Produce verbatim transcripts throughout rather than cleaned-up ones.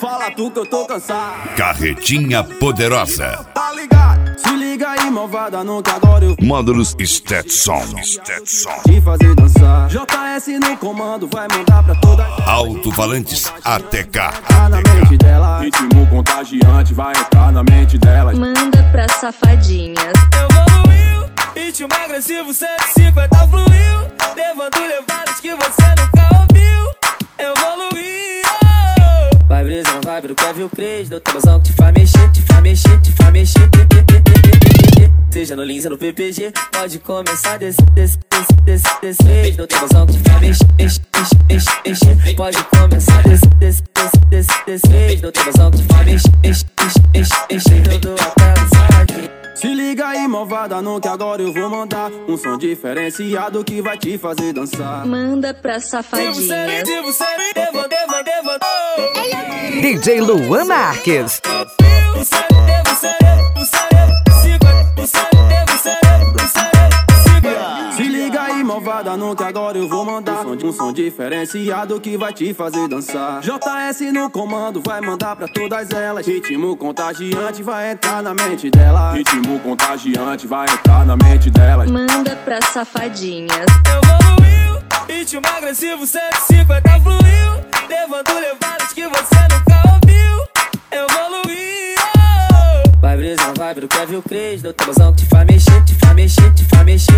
Fala tu que eu tô cansado. Carretinha Poderosa. Tá ligado? Se liga aí, malvada, não que agora eu Módulos Stetson. Stetson. te fazer dançar. J S no comando, vai mandar pra toda Alto-falantes A T K. tá na mente dela. Ritmo contagiante vai entrar na mente dela. Manda pra safadinhas. Evoluiu, ritmo agressivo, cento e cinquenta fluiu. Levando levadas que você nunca ouviu. Evoluiu. Vai brisando, vai pro Kevin Cres. Do tabuzão que te faz mexer, te faz mexer, te faz mexer. Seja no Lins ou no P P G, pode começar desse, desse, desse, desse, desse. Do tabuzão que te faz mexer, mexer, mexer, mexer. Pode começar desse, desse, desse, desse, desse. Do tabuzão que te faz mexer, mexer, mexer, mexer. Todo até no saque. Se liga aí, malvada, não que agora eu vou mandar um som diferenciado que vai te fazer dançar. Manda pra Devo safadinhas. ser, devo ser, devo, devo, devo. D J Luan Marques. Devo ser, devo ser, devo ser. Cinquenta, devo ser, devo ser, devo ser. Se liga aí, malvada, não que agora eu vou mandar um som, um som diferenciado que vai te fazer dançar. J S no comando, vai mandar pra todas elas. Ritmo contagiante vai entrar na mente dela. Ritmo contagiante vai entrar na mente dela. Manda pra safadinhas. Evoluiu, ritmo agressivo, cento e cinquenta fluiu. Levando levadas que você nunca ouviu. Evoluiu. Vai brisando, vai pro Kevin Cres. Do tabuzão que te faz mexer, te faz mexer, te faz mexer.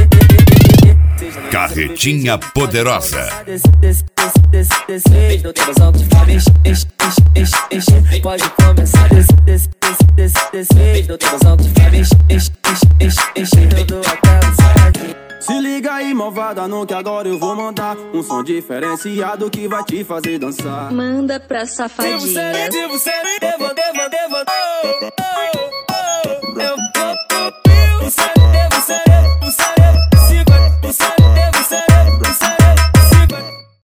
Carretinha Poderosa. Desse, desse, desse, desse, desse. Do tabuzão que te faz mexer, mexer, mexer, mexer. Pode começar desse, desse, desse, desse, desse. Do tabuzão que te faz mexer, mexer, mexer, mexer. Todo até no saque. Se liga aí, malvada, não que agora eu vou mandar um som diferenciado que vai te fazer dançar. Manda pra Devo ser, safadinhas. devo ser, devo, devo.